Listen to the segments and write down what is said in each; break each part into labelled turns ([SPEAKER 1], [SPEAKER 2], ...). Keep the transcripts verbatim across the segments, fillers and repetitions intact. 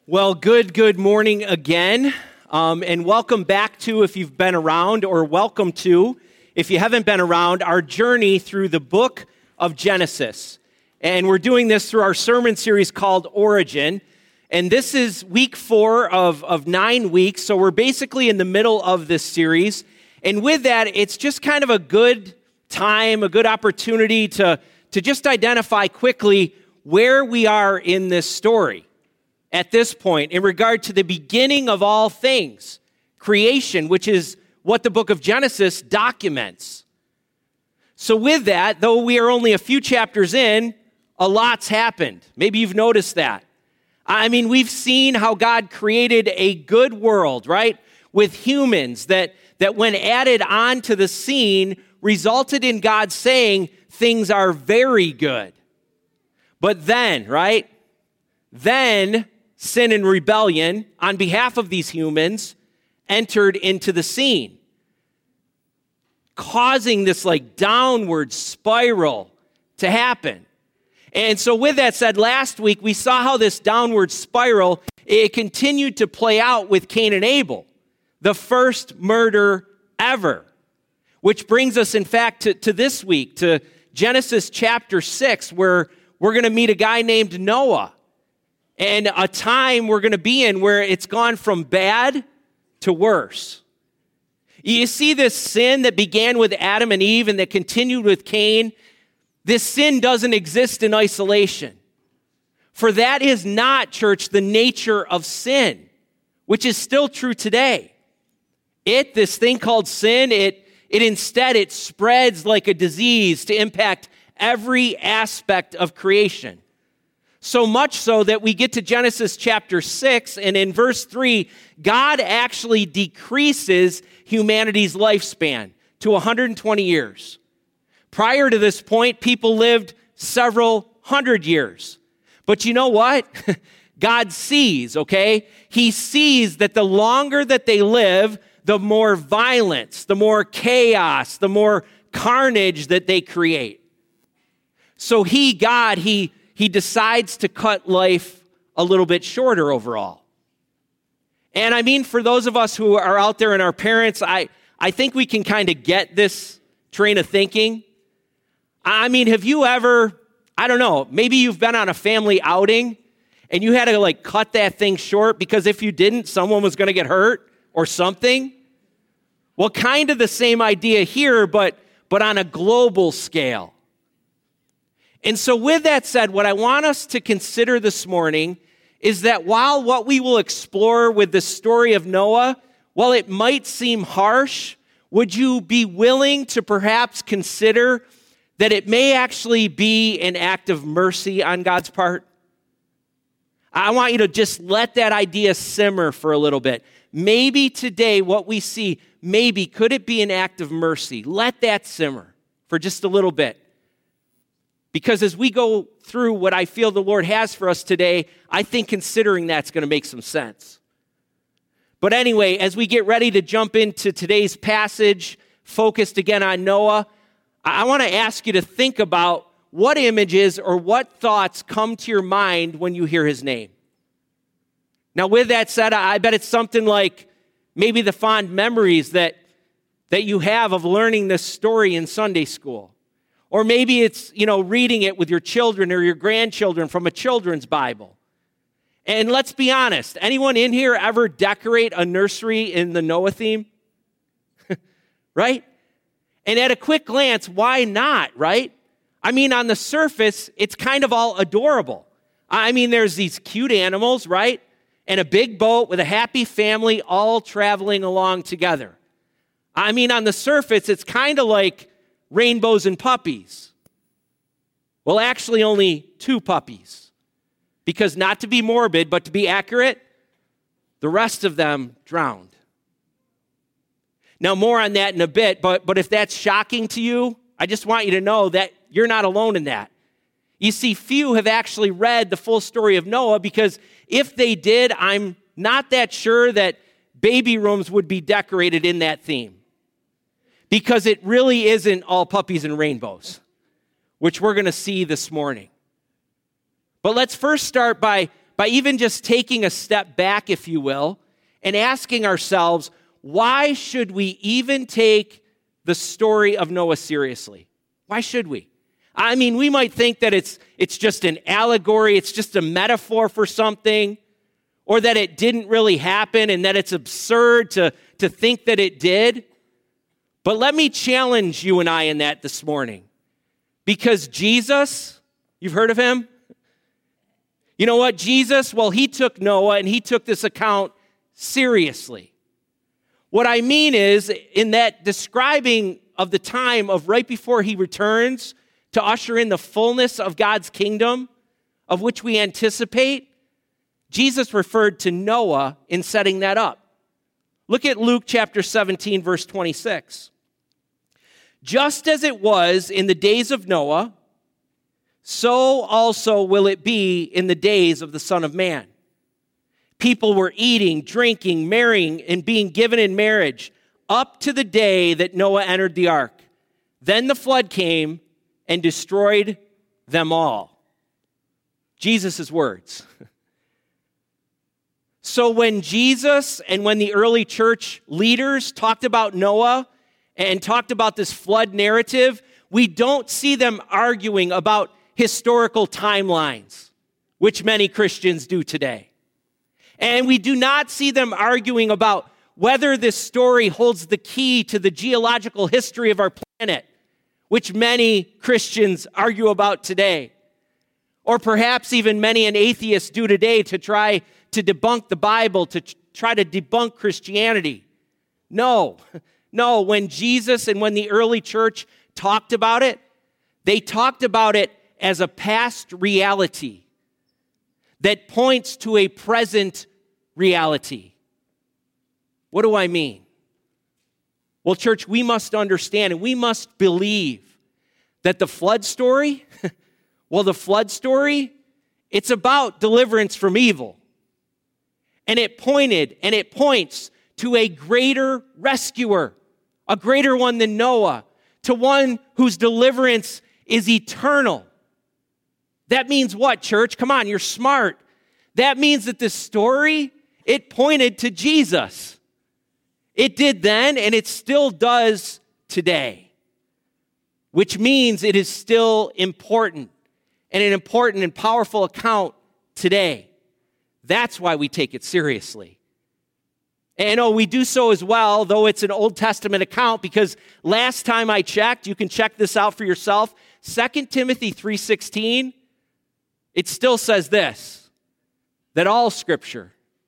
[SPEAKER 1] Well, good, good morning again, um, and welcome back to, if you've been around, or welcome to, if you haven't been around, our journey through the book of Genesis. And we're doing this through our sermon series called Origin, and this is week four of, of nine weeks, so we're basically in the middle of this series. And with that, it's just kind of a good time, a good opportunity to, to just identify quickly where we are in this story at this point in regard to the beginning of all things, creation, which is what the book of Genesis documents. So with that, though we are only a few chapters in, a lot's happened. Maybe you've noticed that. I mean, we've seen how God created a good world, right? With humans that, that when added onto the scene, resulted in God saying things are very good. But then, right? Then sin and rebellion on behalf of these humans entered into the scene, causing this like downward spiral to happen. And so with that said, last week we saw how this downward spiral, it continued to play out with Cain and Abel, the first murder ever, which brings us in fact to, to this week, to Genesis chapter six, where we're going to meet a guy named Noah. And a time we're going to be in where it's gone from bad to worse. You see this sin that began with Adam and Eve and that continued with Cain. This sin doesn't exist in isolation. For that is not, church, the nature of sin, which is still true today. It, this thing called sin, it, it instead, it spreads like a disease to impact every aspect of creation. So much so that we get to Genesis chapter six, and in verse three, God actually decreases humanity's lifespan to one hundred twenty years. Prior to this point, people lived several hundred years. But you know what? God sees, okay? He sees that the longer that they live, the more violence, the more chaos, the more carnage that they create. So he, God, he He decides to cut life a little bit shorter overall. And I mean, for those of us who are out there and our parents, I, I think we can kind of get this train of thinking. I mean, have you ever, I don't know, maybe you've been on a family outing and you had to like cut that thing short because if you didn't, someone was going to get hurt or something? Well, kind of the same idea here, but, but on a global scale. And so with that said, what I want us to consider this morning is that while what we will explore with the story of Noah, while it might seem harsh, would you be willing to perhaps consider that it may actually be an act of mercy on God's part? I want you to just let that idea simmer for a little bit. Maybe today what we see, maybe could it be an act of mercy? Let that simmer for just a little bit. Because as we go through what I feel the Lord has for us today, I think considering that's going to make some sense. But anyway, as we get ready to jump into today's passage, focused again on Noah, I want to ask you to think about what images or what thoughts come to your mind when you hear his name. Now, with that said, I bet it's something like maybe the fond memories that, that you have of learning this story in Sunday school. Or maybe it's, you know, reading it with your children or your grandchildren from a children's Bible. And let's be honest, anyone in here ever decorate a nursery in the Noah theme? Right? And at a quick glance, why not, right? I mean, on the surface, it's kind of all adorable. I mean, there's these cute animals, right? And a big boat with a happy family all traveling along together. I mean, on the surface, it's kind of like rainbows and puppies. Well, actually only two puppies. Because not to be morbid, but to be accurate, the rest of them drowned. Now, more on that in a bit, but, but if that's shocking to you, I just want you to know that you're not alone in that. You see, few have actually read the full story of Noah because if they did, I'm not that sure that baby rooms would be decorated in that theme. Because it really isn't all puppies and rainbows, which we're going to see this morning. But let's first start by, by even just taking a step back, if you will, and asking ourselves, why should we even take the story of Noah seriously? Why should we? I mean, we might think that it's it's just an allegory, it's just a metaphor for something, or that it didn't really happen and that it's absurd to, to think that it did. But let me challenge you and I in that this morning. Because Jesus, you've heard of him? You know what? Jesus, well, he took Noah and he took this account seriously. What I mean is, in that describing of the time of right before he returns to usher in the fullness of God's kingdom, of which we anticipate, Jesus referred to Noah in setting that up. Look at Luke chapter seventeen, verse twenty-six. Just as it was in the days of Noah, so also will it be in the days of the Son of Man. People were eating, drinking, marrying, and being given in marriage up to the day that Noah entered the ark. Then the flood came and destroyed them all. Jesus' words. So when Jesus and when the early church leaders talked about Noah and talked about this flood narrative, we don't see them arguing about historical timelines, which many Christians do today. And we do not see them arguing about whether this story holds the key to the geological history of our planet, which many Christians argue about today. Or perhaps even many an atheist do today to try to debunk the Bible, to try to debunk Christianity. No, no, when Jesus and when the early church talked about it, they talked about it as a past reality that points to a present reality. What do I mean? Well, church, we must understand and we must believe that the flood story, well, the flood story, it's about deliverance from evil. And it pointed and it points to a greater rescuer, a greater one than Noah, to one whose deliverance is eternal. That means what, church? Come on, you're smart. That means that this story, it pointed to Jesus. It did then, and it still does today, which means it is still important, and an important and powerful account today. That's why we take it seriously. And oh, we do so as well, though it's an Old Testament account, because last time I checked, you can check this out for yourself, Second Timothy three sixteen, it still says this, that all Scripture,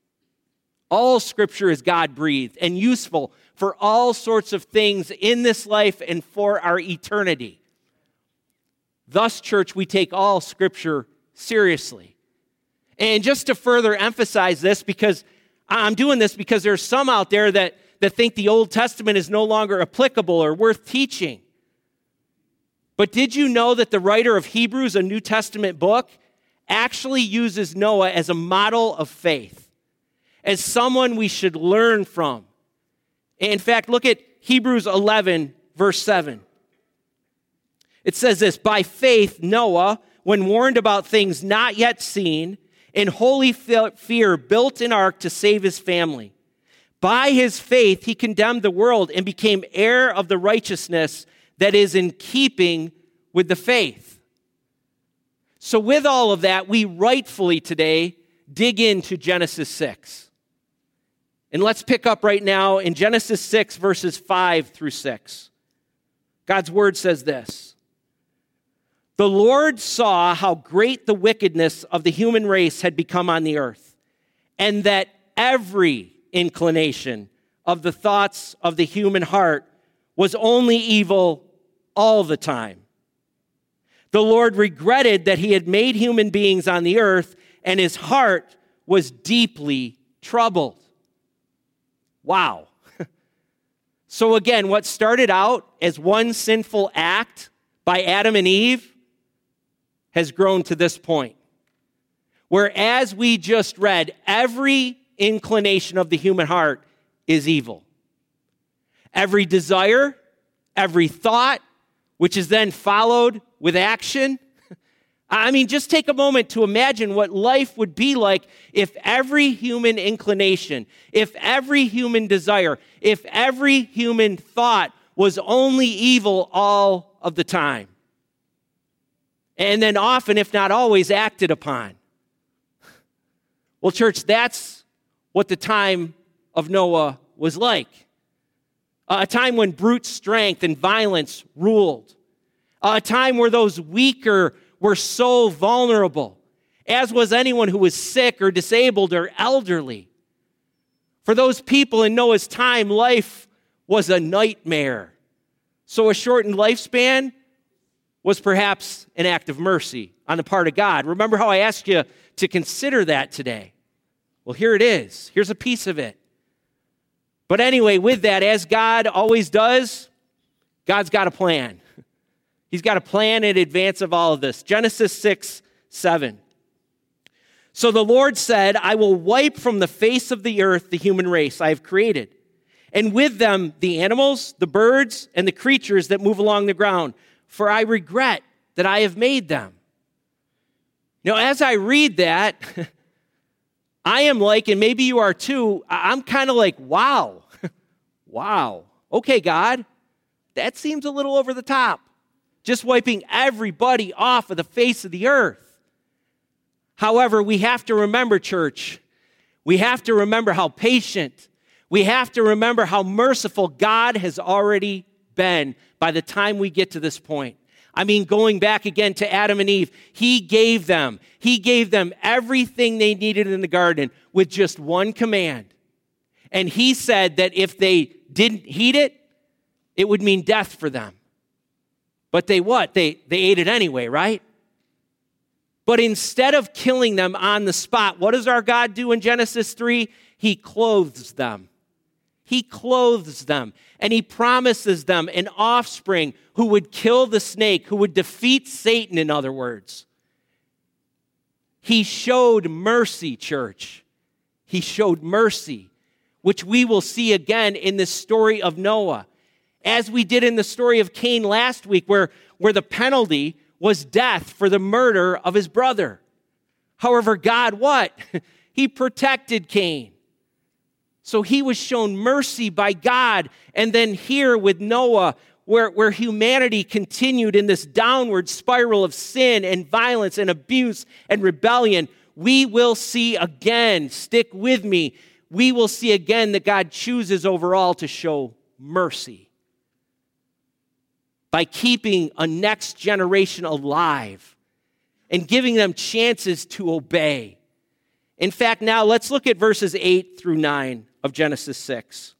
[SPEAKER 1] all Scripture is God-breathed and useful for all sorts of things in this life and for our eternity. Thus, church, we take all Scripture seriously. And just to further emphasize this, because I'm doing this because there's some out there that, that think the Old Testament is no longer applicable or worth teaching. But did you know that the writer of Hebrews, a New Testament book, actually uses Noah as a model of faith, as someone we should learn from? In fact, look at Hebrews eleven, verse seven. It says this, by faith, Noah, when warned about things not yet seen, in holy fear built an ark to save his family. By his faith, he condemned the world and became heir of the righteousness that is in keeping with the faith. So with all of that, we rightfully today dig into Genesis six. And let's pick up right now in Genesis six, verses five through six. God's word says this. The Lord saw how great the wickedness of the human race had become on the earth, and that every inclination of the thoughts of the human heart was only evil all the time. The Lord regretted that he had made human beings on the earth, and his heart was deeply troubled. Wow. So again, what started out as one sinful act by Adam and Eve has grown to this point, where, as we just read, every inclination of the human heart is evil. Every desire, every thought, which is then followed with action, I mean, just take a moment to imagine what life would be like if every human inclination, if every human desire, if every human thought was only evil all of the time. And then often, if not always, acted upon. Well, church, that's what the time of Noah was like. A time when brute strength and violence ruled. A time where those weaker were so vulnerable, as was anyone who was sick or disabled or elderly. For those people in Noah's time, life was a nightmare. So a shortened lifespan was perhaps an act of mercy on the part of God. Remember how I asked you to consider that today? Well, here it is. Here's a piece of it. But anyway, with that, as God always does, God's got a plan. He's got a plan in advance of all of this. Genesis six, seven. So the Lord said, I will wipe from the face of the earth the human race I have created, and with them the animals, the birds, and the creatures that move along the ground, for I regret that I have made them. Now, as I read that, I am like, and maybe you are too, I'm kind of like, wow, wow. Okay, God, that seems a little over the top. Just wiping everybody off of the face of the earth. However, we have to remember, church, we have to remember how patient, we have to remember how merciful God has already been by the time we get to this point. I mean, going back again to Adam and Eve, he gave them, he gave them everything they needed in the garden with just one command. And he said that if they didn't heed it, it would mean death for them. But they what? They, they ate it anyway, right? But instead of killing them on the spot, what does our God do in Genesis three? He clothes them. He clothes them, and he promises them an offspring who would kill the snake, who would defeat Satan, in other words. He showed mercy, church. He showed mercy, which we will see again in the story of Noah. As we did in the story of Cain last week, where, where the penalty was death for the murder of his brother. However, God, what? He protected Cain. So he was shown mercy by God. And then here with Noah, where, where humanity continued in this downward spiral of sin and violence and abuse and rebellion, we will see again, stick with me, we will see again that God chooses overall to show mercy by keeping a next generation alive and giving them chances to obey. In fact, now let's look at verses eight through nine of Genesis six.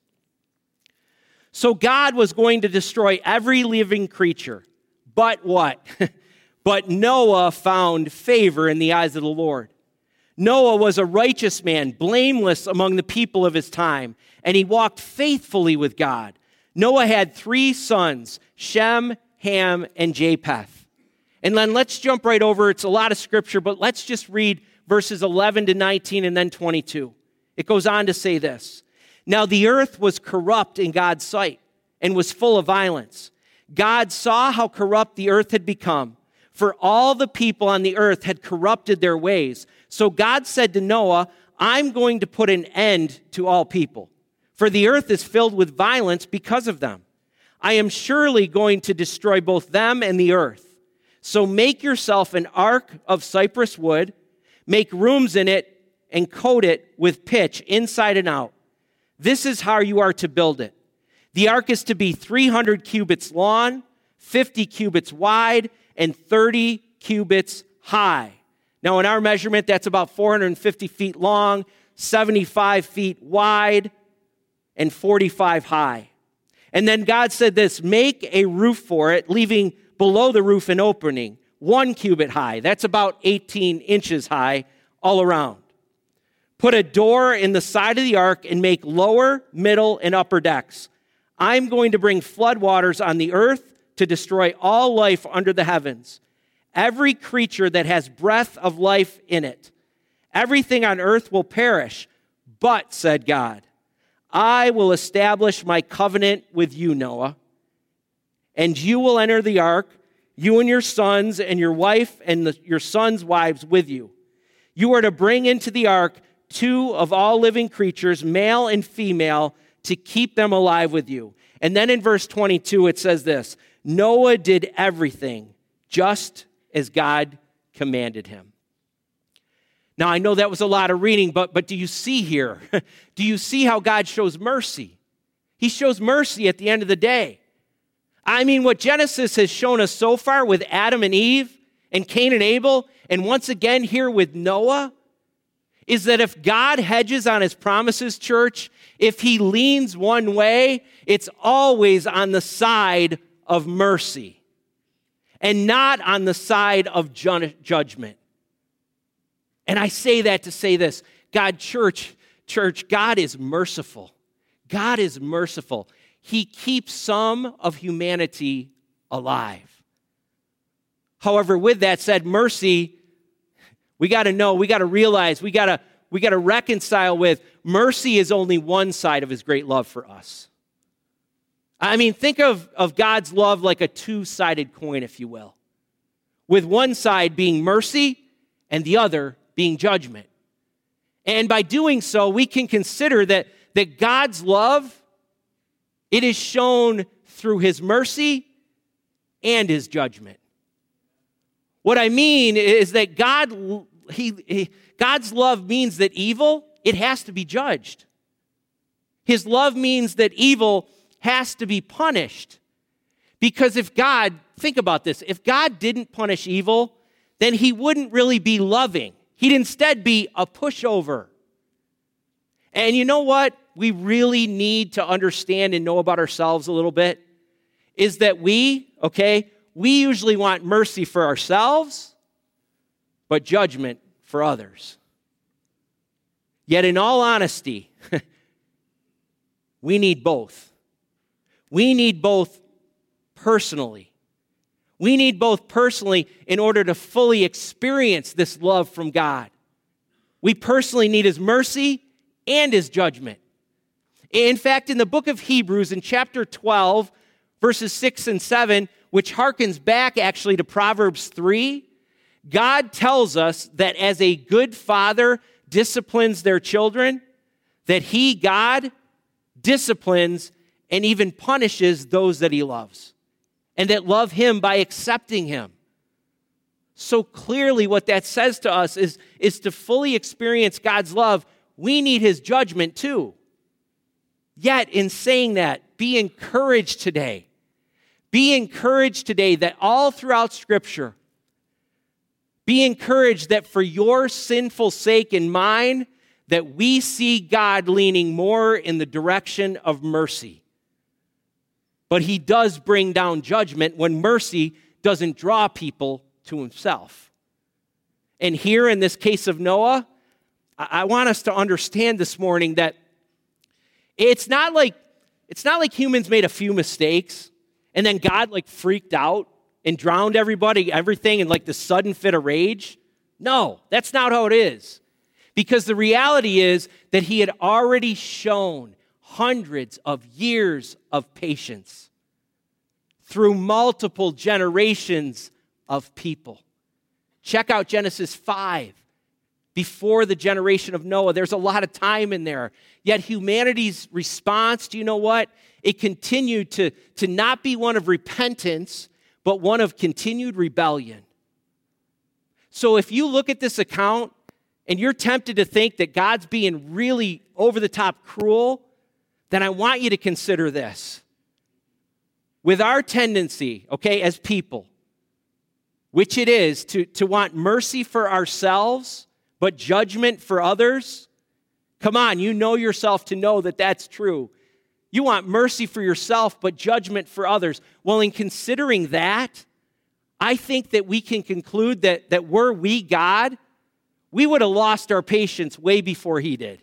[SPEAKER 1] So God was going to destroy every living creature, but what? But Noah found favor in the eyes of the Lord. Noah was a righteous man, blameless among the people of his time, and he walked faithfully with God. Noah had three sons, Shem, Ham, and Japheth. And then let's jump right over. It's a lot of scripture, but let's just read verses eleven to nineteen and then twenty-two. It goes on to say this. Now the earth was corrupt in God's sight and was full of violence. God saw how corrupt the earth had become, for all the people on the earth had corrupted their ways. So God said to Noah, I'm going to put an end to all people, for the earth is filled with violence because of them. I am surely going to destroy both them and the earth. So make yourself an ark of cypress wood, make rooms in it, and coat it with pitch inside and out. This is how you are to build it. The ark is to be three hundred cubits long, fifty cubits wide, and thirty cubits high. Now, in our measurement, that's about four hundred fifty feet long, seventy-five feet wide, and forty-five high. And then God said this, make a roof for it, leaving below the roof an opening, one cubit high. That's about eighteen inches high all around. Put a door in the side of the ark and make lower, middle, and upper decks. I'm going to bring floodwaters on the earth to destroy all life under the heavens, every creature that has breath of life in it. Everything on earth will perish, but, said God, I will establish my covenant with you, Noah, and you will enter the ark, you and your sons and your wife and the, your sons' wives with you. You are to bring into the ark two of all living creatures, male and female, to keep them alive with you. And then in verse twenty-two, it says this, Noah did everything just as God commanded him. Now, I know that was a lot of reading, but, but do you see here? Do you see how God shows mercy? He shows mercy at the end of the day. I mean, what Genesis has shown us so far with Adam and Eve and Cain and Abel, and once again here with Noah, is that if God hedges on his promises, church, if he leans one way, it's always on the side of mercy and not on the side of ju- judgment. And I say that to say this, God, church, church, God is merciful. God is merciful. He keeps some of humanity alive. However, with that said, mercy, we got to know, we got to realize, we got to we got to reconcile with mercy is only one side of his great love for us. I mean, think of, of God's love like a two-sided coin, if you will, with one side being mercy and the other being judgment. And by doing so, we can consider that, that God's love, it is shown through his mercy and his judgment. What I mean is that God, he, he, God's love means that evil, it has to be judged. His love means that evil has to be punished. Because if God, think about this, if God didn't punish evil, then he wouldn't really be loving. He'd instead be a pushover. And you know what we really need to understand and know about ourselves a little bit? Is that we, okay, we usually want mercy for ourselves, but judgment for others. Yet in all honesty, we need both. We need both personally. We need both personally in order to fully experience this love from God. We personally need his mercy and his judgment. In fact, in the book of Hebrews, in chapter twelve, verses six and seven, which harkens back actually to Proverbs three, God tells us that as a good father disciplines their children, that he, God, disciplines and even punishes those that he loves, and that love him by accepting him. So clearly what that says to us is, is to fully experience God's love, we need his judgment too. Yet in saying that, be encouraged today. Be encouraged today that all throughout Scripture, be encouraged that for your sinful sake and mine, that we see God leaning more in the direction of mercy. But he does bring down judgment when mercy doesn't draw people to himself. And here in this case of Noah, I want us to understand this morning that it's not like it's not like humans made a few mistakes and then God like freaked out and drowned everybody, everything in like the sudden fit of rage. No, that's not how it is. Because the reality is that he had already shown hundreds of years of patience through multiple generations of people. Check out Genesis five. Before the generation of Noah, there's a lot of time in there. Yet humanity's response, do you know what? It continued to, to not be one of repentance, but one of continued rebellion. So if you look at this account and you're tempted to think that God's being really over-the-top cruel, then I want you to consider this. With our tendency, okay, as people, which it is to, to want mercy for ourselves, but judgment for others, come on, you know yourself to know that that's true. You want mercy for yourself, but judgment for others. Well, in considering that, I think that we can conclude that, that were we God, we would have lost our patience way before he did.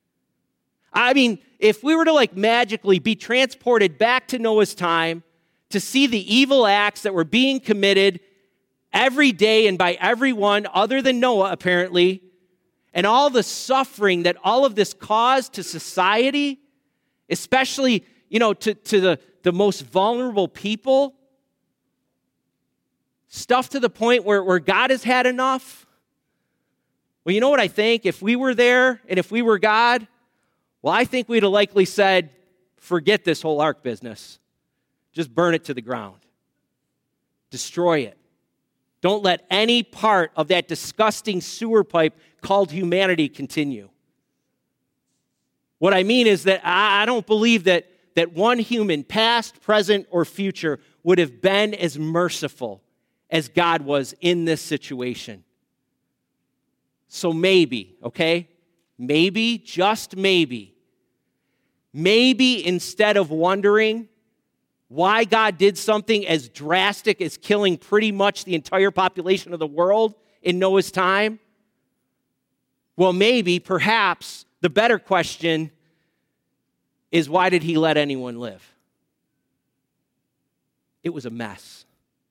[SPEAKER 1] I mean, if we were to like magically be transported back to Noah's time to see the evil acts that were being committed every day and by everyone other than Noah, apparently, and all the suffering that all of this caused to society, especially, you know, to, to the, the most vulnerable people, Stuff to the point where, where God has had enough? Well, you know what I think? If we were there and if we were God, well, I think we'd have likely said, forget this whole ark business. Just burn it to the ground. Destroy it. Don't let any part of that disgusting sewer pipe called humanity continue. What I mean is that I don't believe that, that one human, past, present, or future, would have been as merciful as God was in this situation. So maybe, okay? Maybe, just maybe, maybe instead of wondering why God did something as drastic as killing pretty much the entire population of the world in Noah's time, well, maybe, perhaps, the better question is, why did he let anyone live? It was a mess.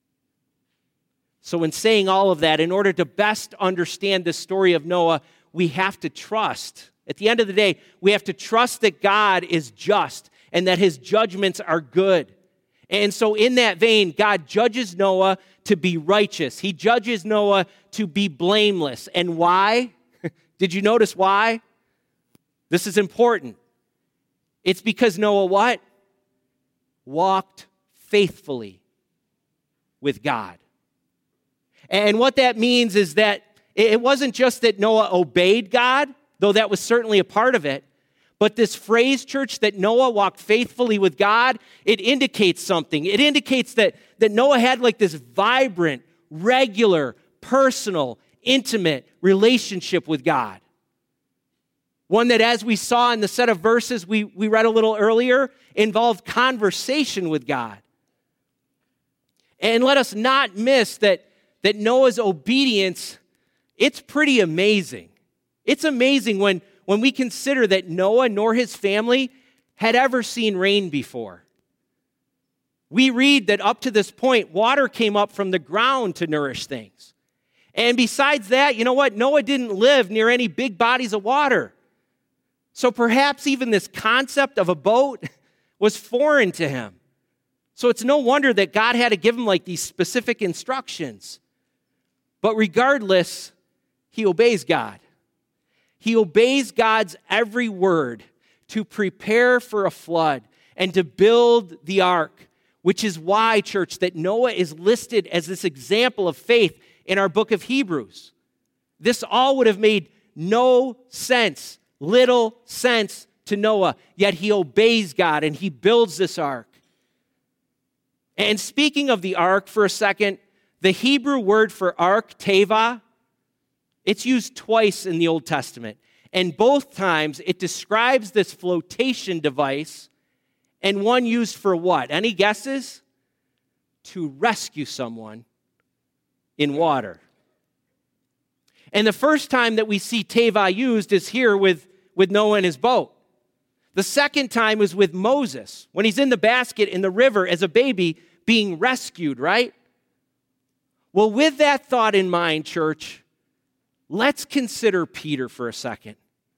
[SPEAKER 1] So in saying all of that, in order to best understand the story of Noah, we have to trust. At the end of the day, we have to trust that God is just and that his judgments are good. And so in that vein, God judges Noah to be righteous. He judges Noah to be blameless. And why? Did you notice why? This is important. It's because Noah what? Walked faithfully with God. And what that means is that it wasn't just that Noah obeyed God, though that was certainly a part of it, but this phrase, church, that Noah walked faithfully with God, it indicates something. It indicates that, that Noah had like this vibrant, regular, personal, intimate relationship with God. One that, as we saw in the set of verses we, we read a little earlier, involved conversation with God. And let us not miss that, that Noah's obedience, it's pretty amazing. It's amazing when, when we consider that Noah nor his family had ever seen rain before. We read that up to this point, water came up from the ground to nourish things. And besides that, you know what? Noah didn't live near any big bodies of water. So perhaps even this concept of a boat was foreign to him. So it's no wonder that God had to give him like these specific instructions. But regardless, he obeys God. He obeys God's every word to prepare for a flood and to build the ark, which is why, church, that Noah is listed as this example of faith in our book of Hebrews. This all would have made no sense, little sense to Noah, yet he obeys God and he builds this ark. And speaking of the ark for a second, the Hebrew word for ark, teva, it's used twice in the Old Testament. And both times it describes this flotation device, and one used for what? Any guesses? To rescue someone in water. And the first time that we see teva used is here with, with Noah and his boat. The second time is with Moses, when he's in the basket in the river as a baby being rescued, right? Well, with that thought in mind, church, let's consider Peter for a second.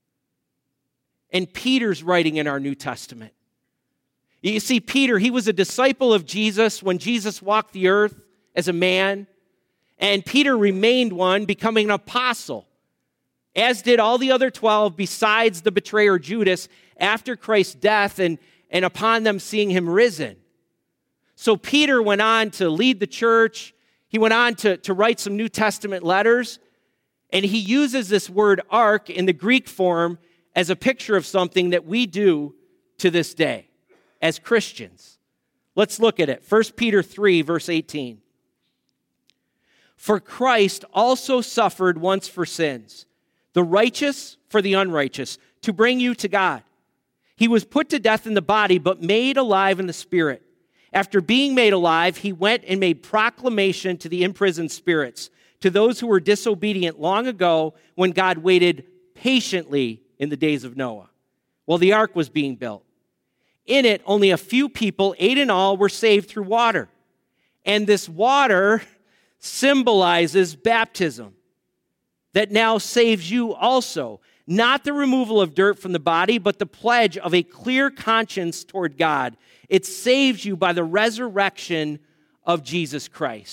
[SPEAKER 1] And Peter's writing in our New Testament. You see, Peter, he was a disciple of Jesus when Jesus walked the earth as a man. And Peter remained one, becoming an apostle, as did all the other twelve besides the betrayer Judas after Christ's death and, and upon them seeing him risen. So Peter went on to lead the church. He went on to, to write some New Testament letters. And he uses this word ark in the Greek form as a picture of something that we do to this day as Christians. Let's look at it. First Peter three, verse eighteen. For Christ also suffered once for sins, the righteous for the unrighteous, to bring you to God. He was put to death in the body, but made alive in the spirit. After being made alive, he went and made proclamation to the imprisoned spirits, to those who were disobedient long ago when God waited patiently in the days of Noah, while the ark was being built. In it, only a few people, eight in all, were saved through water. And this water symbolizes baptism that now saves you also. Not the removal of dirt from the body, but the pledge of a clear conscience toward God. It saves you by the resurrection of Jesus Christ.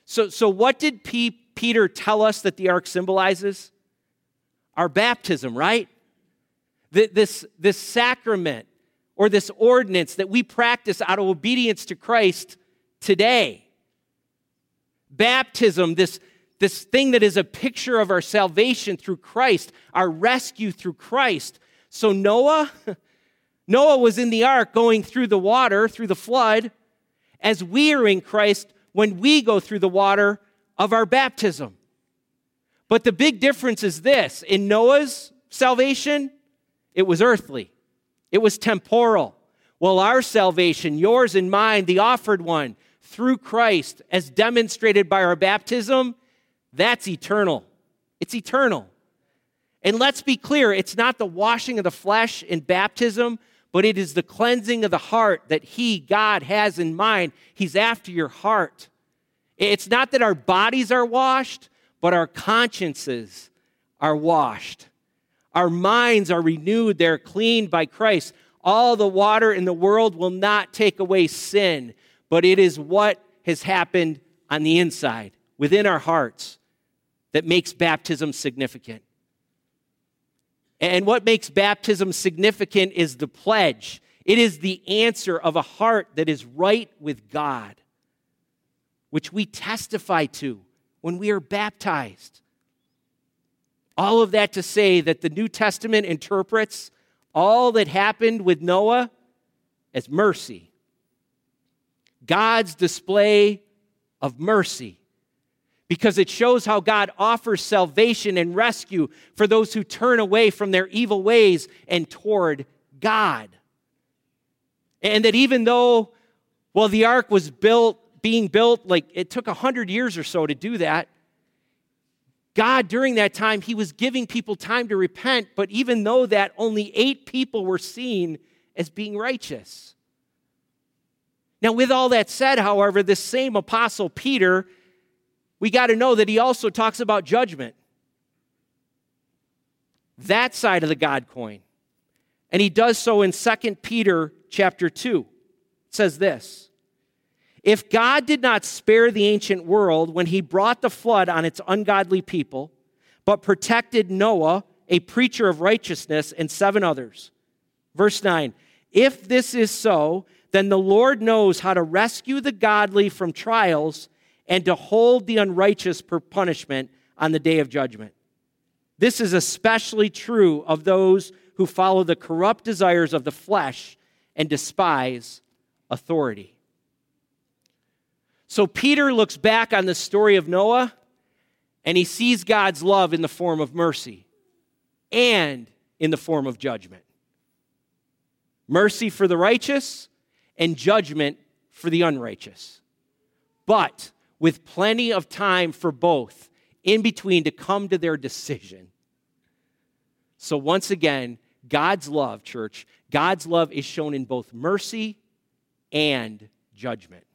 [SPEAKER 1] So, so what did P- Peter tell us that the ark symbolizes? Our baptism, right? This, this sacrament or this ordinance that we practice out of obedience to Christ today. Baptism, this, this thing that is a picture of our salvation through Christ, our rescue through Christ. So Noah, Noah was in the ark going through the water, through the flood, as we are in Christ when we go through the water of our baptism. But the big difference is this. In Noah's salvation, it was earthly. It was temporal. Well, our salvation, yours and mine, the offered one, through Christ, as demonstrated by our baptism, that's eternal. It's eternal. And let's be clear, it's not the washing of the flesh in baptism, but it is the cleansing of the heart that He, God, has in mind. He's after your heart. It's not that our bodies are washed, but our consciences are washed. Our minds are renewed. They're cleaned by Christ. All the water in the world will not take away sin, but it is what has happened on the inside, within our hearts, that makes baptism significant. And what makes baptism significant is the pledge. It is the answer of a heart that is right with God, which we testify to when we are baptized. All of that to say that the New Testament interprets all that happened with Noah as mercy. God's display of mercy. Because it shows how God offers salvation and rescue for those who turn away from their evil ways and toward God. And that even though, well, the ark was built, being built, like it took a hundred years or so to do that, God, during that time, He was giving people time to repent, but even though that, only eight people were seen as being righteous. Now, with all that said, however, this same apostle Peter, we got to know that he also talks about judgment. That side of the God coin. And he does so in Second Peter chapter two. It says this: if God did not spare the ancient world when He brought the flood on its ungodly people, but protected Noah, a preacher of righteousness, and seven others. Verse nine, if this is so, then the Lord knows how to rescue the godly from trials and to hold the unrighteous for punishment on the day of judgment. This is especially true of those who follow the corrupt desires of the flesh and despise authority. So Peter looks back on the story of Noah, and he sees God's love in the form of mercy and in the form of judgment. Mercy for the righteous and judgment for the unrighteous. But with plenty of time for both in between to come to their decision. So once again, God's love, church, God's love is shown in both mercy and judgment.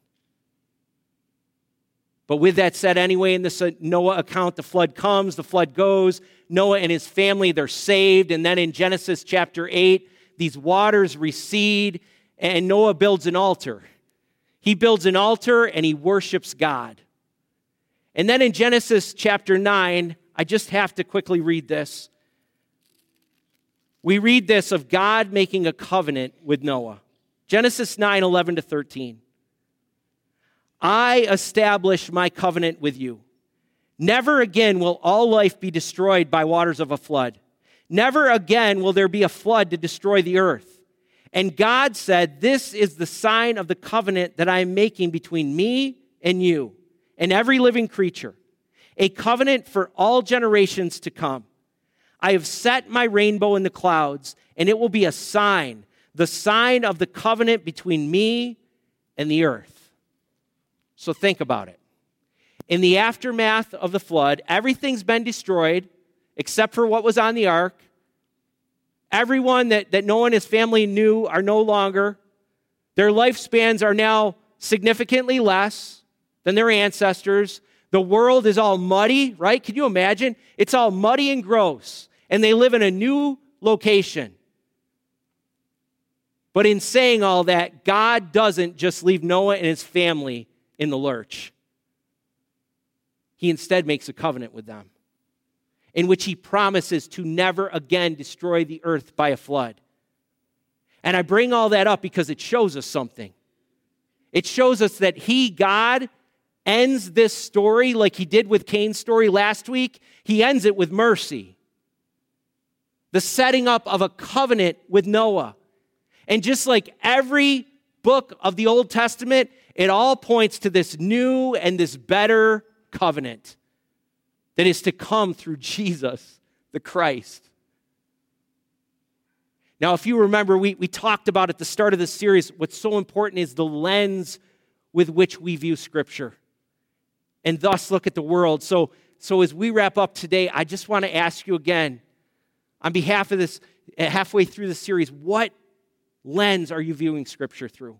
[SPEAKER 1] But with that said, anyway, in this Noah account, the flood comes, the flood goes. Noah and his family, they're saved. And then in Genesis chapter eight, these waters recede, and Noah builds an altar. He builds an altar, and he worships God. And then in Genesis chapter nine, I just have to quickly read this. We read this of God making a covenant with Noah. Genesis nine, eleven to thirteen. I establish my covenant with you. Never again will all life be destroyed by waters of a flood. Never again will there be a flood to destroy the earth. And God said, this is the sign of the covenant that I am making between me and you and every living creature, a covenant for all generations to come. I have set my rainbow in the clouds, and it will be a sign, the sign of the covenant between me and the earth. So think about it. In the aftermath of the flood, everything's been destroyed except for what was on the ark. Everyone that, that Noah and his family knew are no longer. Their lifespans are now significantly less than their ancestors. The world is all muddy, right? Can you imagine? It's all muddy and gross, and they live in a new location. But in saying all that, God doesn't just leave Noah and his family in the lurch. he instead makes a covenant with them, in which he promises to never again destroy the earth by a flood. And I bring all that up because it shows us something. It shows us that he, God, ends this story like he did with Cain's story last week. He ends it with mercy. The setting up of a covenant with Noah. And just like every book of the Old Testament, it all points to this new and this better covenant that is to come through Jesus, the Christ. Now, if you remember, we, we talked about at the start of this series, what's so important is the lens with which we view Scripture and thus look at the world. So, so as we wrap up today, I just want to ask you again, on behalf of this, halfway through the series, what lens are you viewing Scripture through?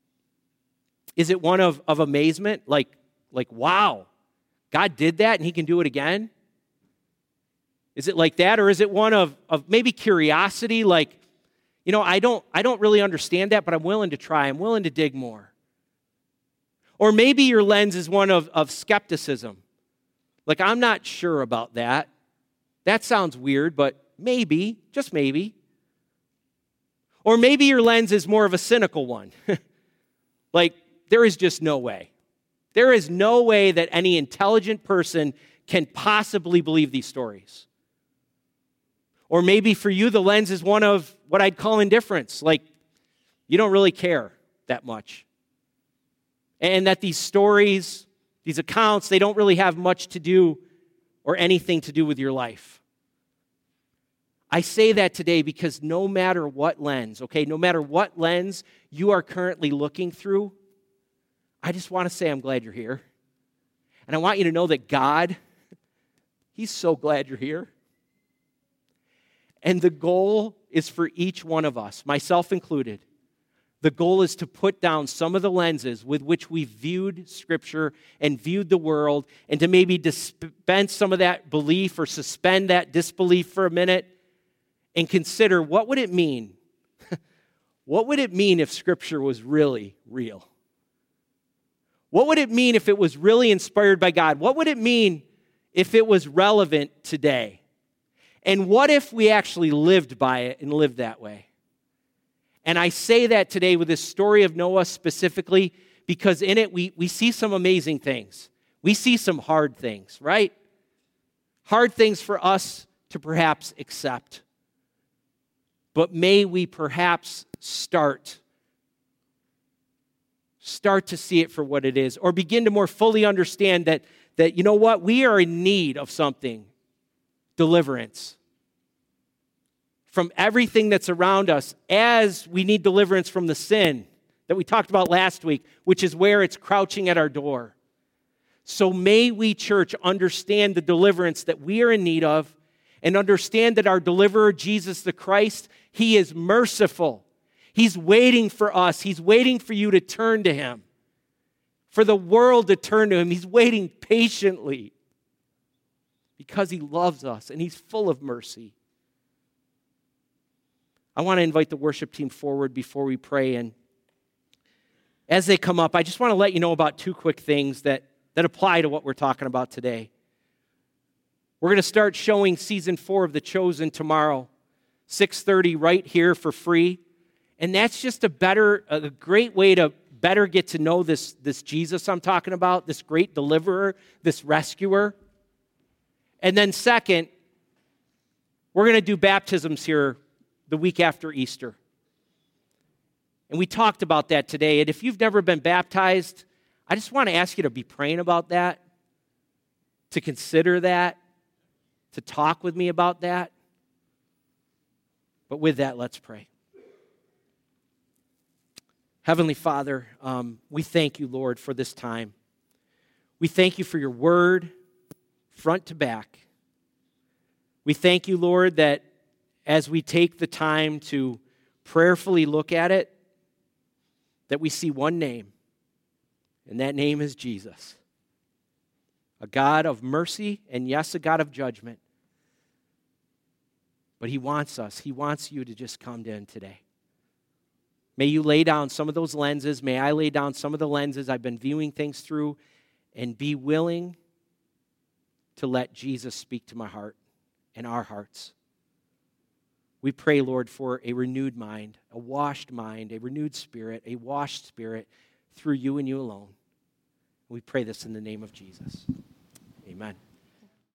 [SPEAKER 1] Is it one of, of amazement? Like, like, wow, God did that and he can do it again? Is it like that? Or is it one of, of maybe curiosity? Like, you know, I don't, I don't really understand that, but I'm willing to try. I'm willing to dig more. Or maybe your lens is one of, of skepticism. Like, I'm not sure about that. That sounds weird, but maybe, just maybe. Or maybe your lens is more of a cynical one. Like, there is just no way. There is no way that any intelligent person can possibly believe these stories. Or maybe for you, the lens is one of what I'd call indifference. Like, you don't really care that much. And that these stories, these accounts, they don't really have much to do or anything to do with your life. I say that today because no matter what lens, okay, no matter what lens you are currently looking through, I just want to say I'm glad you're here. And I want you to know that God, he's so glad you're here. And the goal is for each one of us, myself included, the goal is to put down some of the lenses with which we viewed Scripture and viewed the world, and to maybe dispense some of that belief or suspend that disbelief for a minute and consider, what would it mean? What would it mean if Scripture was really real? What would it mean if it was really inspired by God? What would it mean if it was relevant today? And what if we actually lived by it and lived that way? And I say that today with this story of Noah specifically because in it we, we see some amazing things. We see some hard things, right? Hard things for us to perhaps accept. But may we perhaps start, start to see it for what it is, or begin to more fully understand that, that you know what, we are in need of something, deliverance. From everything that's around us, as we need deliverance from the sin that we talked about last week, which is where it's crouching at our door. So may we, church, understand the deliverance that we are in need of, and understand that our deliverer, Jesus the Christ, he is merciful. He's waiting for us. He's waiting for you to turn to him, for the world to turn to him. He's waiting patiently because he loves us and he's full of mercy. I want to invite the worship team forward before we pray. And as they come up, I just want to let you know about two quick things that, that apply to what we're talking about today. We're going to start showing season four of The Chosen tomorrow, six thirty right here for free. And that's just a better, a great way to better get to know this, this Jesus I'm talking about, this great deliverer, this rescuer. And then second, we're going to do baptisms here the week after Easter. And we talked about that today. And if you've never been baptized, I just want to ask you to be praying about that, to consider that, to talk with me about that. But with that, let's pray. Heavenly Father, um, we thank you, Lord, for this time. We thank you for your word, front to back. We thank you, Lord, that as we take the time to prayerfully look at it, that we see one name, and that name is Jesus. A God of mercy, and yes, a God of judgment. But he wants us, he wants you to just come to him today. May you lay down some of those lenses. May I lay down some of the lenses I've been viewing things through and be willing to let Jesus speak to my heart and our hearts. We pray, Lord, for a renewed mind, a washed mind, a renewed spirit, a washed spirit through you and you alone. We pray this in the name of Jesus. Amen.